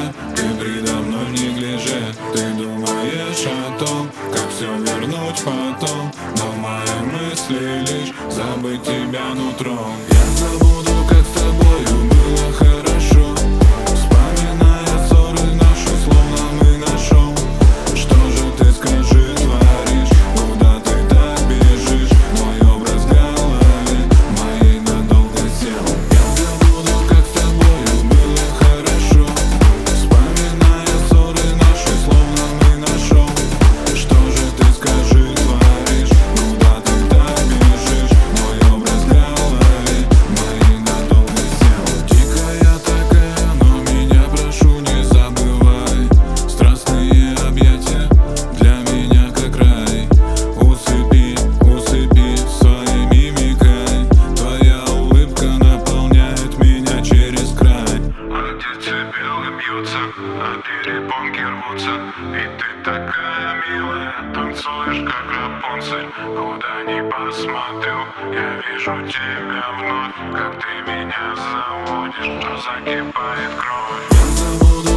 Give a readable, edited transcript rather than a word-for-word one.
ты предо мной в неглиже. Ты думаешь о том, как все вернуть потом, но мои мысли лишь забыть тебя нутром. Я забуду, как с тобою было хорошо, вспоминая ссоры наши, словно мы на шоу. Что же ты, скажи, творишь? Куда ты так бежишь? Мой образ в голове моей надолго сел. Я забуду, как с тобою было хорошо, вспоминая ссоры наши, словно мы на шоу. Что же ты, скажи, творишь? Куда ты так бежишь? Мой образ в голове моей надолго сел. Дикая такая, но меня прошу не забывай. Страстные объятия для меня как рай. Усыпи, усыпи своей мимикой. Твоя улыбка наполняет меня через край. А децибелы бьются, а перепонки рвутся. И ты такая милая, танцуешь как Рапунцель. Куда ни посмотрю, я вижу тебя вновь. Как ты меня заводишь, что закипает кровь. Я забуду,